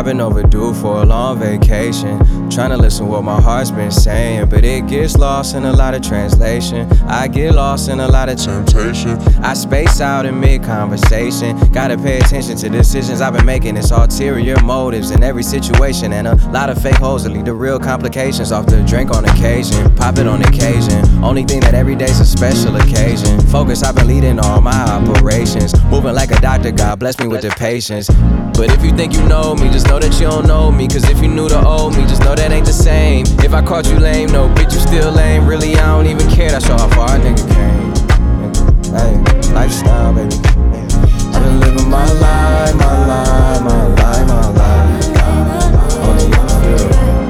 I've been overdue for a long vacation, trying to listen what my heart's been saying, but it gets lost in a lot of translation. I get lost in a lot of temptation. I space out in mid-conversation. Gotta pay attention to decisions I've been making. It's ulterior motives in every situation, and a lot of fake hoes that lead to real complications. Off the drink on occasion, pop it on occasion. Only thing that every day's a special occasion. Focus, I've been leading all my operations, moving like a doctor, God bless me with the patience. But if you think you know me, just know that you don't know me. Cause if you knew the old me, just know that ain't the same. If I caught you lame, no bitch, you still lame. Really, I don't even care, that's how far a nigga came. Hey, lifestyle, baby. I've been living my life, my life, my life, my life. Only you feel.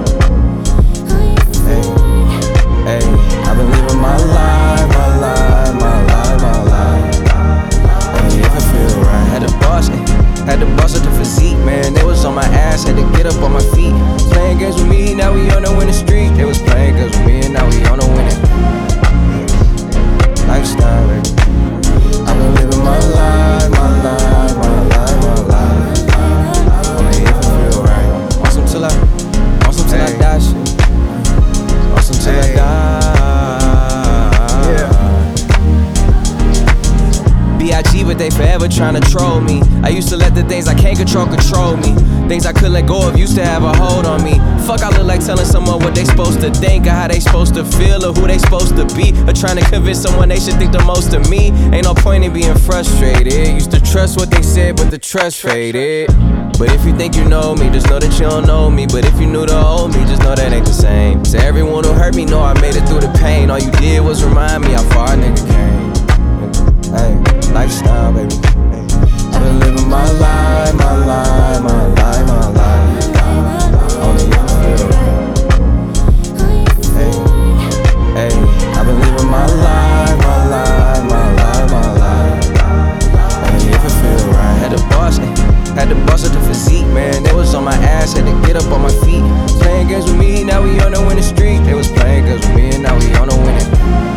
Hey, I've been living my life, my life, my life, my life. Only if it feel right. Had to bust up the physique, man. They was on my ass, had to get up on my feet. Playing games with me, now we on the winning streak. They was playing games with me, and now we on the winning lifestyle, baby. I've been living my life, my life, my life, my life. Only if it feel right. Awesome till I die, shit. Awesome till I die. B.I.G. but they forever tryna troll me. I used to let the things I can't control me. Things I couldn't let go of used to have a hold on me. Fuck, I look like telling someone what they supposed to think, or how they supposed to feel, or who they supposed to be, or trying to convince someone they should think the most of me. Ain't no point in being frustrated. Used to trust what they said, but the trust faded. But if you think you know me, just know that you don't know me. But if you knew the old me, just know that ain't the same. To everyone who hurt me, know I made it through the pain. All you did was remind me how far a nigga came. Hey, lifestyle, baby. I've been living my life, my life, my life, my life. Only you feel. Hey, I've been living my life, my life, my life, my life. Only if it feel right. Had to bust up the physique, man. They was on my ass, had to get up on my feet. Playing games with me, now we on the winning streak. They was playing games with me, and now we on the winning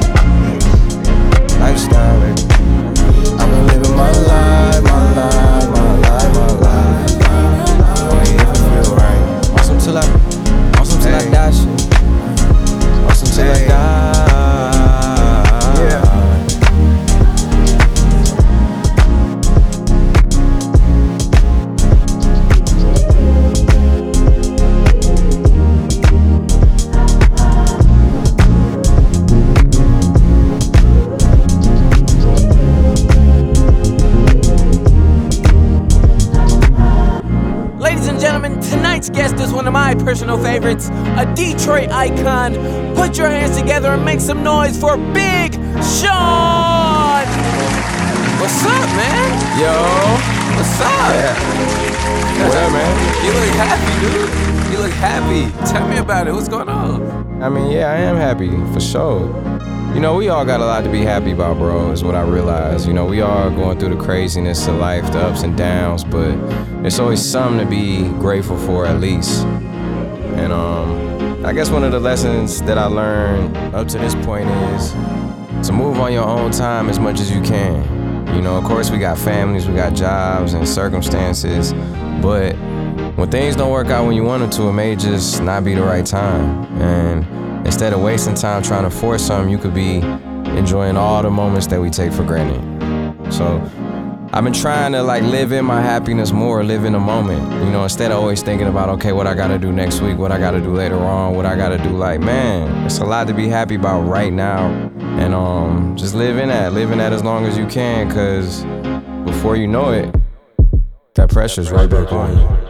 lifestyle, baby. I've been living my life, my life, my life, my life. Only if it feel right. Awesome till I die, shit. Awesome till I die. Tonight's guest is one of my personal favorites, a Detroit icon. Put your hands together and make some noise for Big Sean! What's up, man? Yo, what's up? What up, man? You look happy, dude. You look happy. Tell me about it. What's going on? I mean, yeah, I am happy, for sure. You know, we all got a lot to be happy about, bro, is what I realize. You know, we all going through the craziness of life, the ups and downs, but there's always something to be grateful for, at least. And I guess one of the lessons that I learned up to this point is to move on your own time as much as you can. You know, of course, we got families, we got jobs and circumstances, but when things don't work out when you want them to, it may just not be the right time. And instead of wasting time trying to force something, you could be enjoying all the moments that we take for granted. So I've been trying to live in my happiness more, live in the moment. You know, instead of always thinking about, okay, what I gotta do next week, what I gotta do later on, what I gotta do. Man, it's a lot to be happy about right now. And just live in that as long as you can, cause before you know it, that pressure's right back on you.